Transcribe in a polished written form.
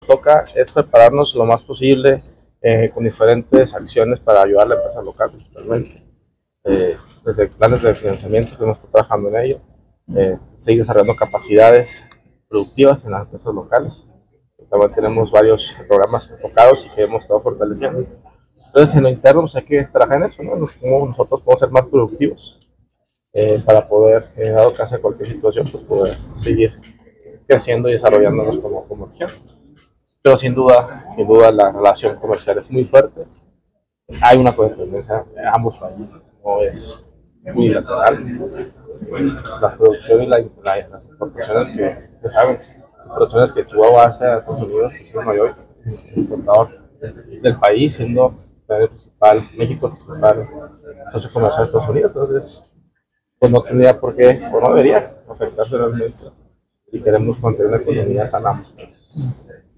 toca es prepararnos lo más posible con diferentes acciones para ayudar a la empresa local principalmente. Desde planes de financiamiento que hemos estado trabajando en ello, seguir desarrollando capacidades productivas en las empresas locales. También tenemos varios programas enfocados y que hemos estado fortaleciendo. Entonces, en lo interno, pues hay que trabajar en eso, ¿no? Cómo nosotros podemos ser más productivos para poder, dado caso de cualquier situación, pues poder seguir creciendo y desarrollándonos como región. Pero sin duda la relación comercial es muy fuerte. Hay una correspondencia en ambos países, no es unilateral. La producción y las exportaciones que se saben, exportaciones que Chihuahua hace a Estados Unidos, que es el mayor importador del país, siendo el principal, México el principal socio comercial de Estados Unidos. Entonces, pues no tendría por qué, o no debería afectarse realmente si queremos mantener una economía sana.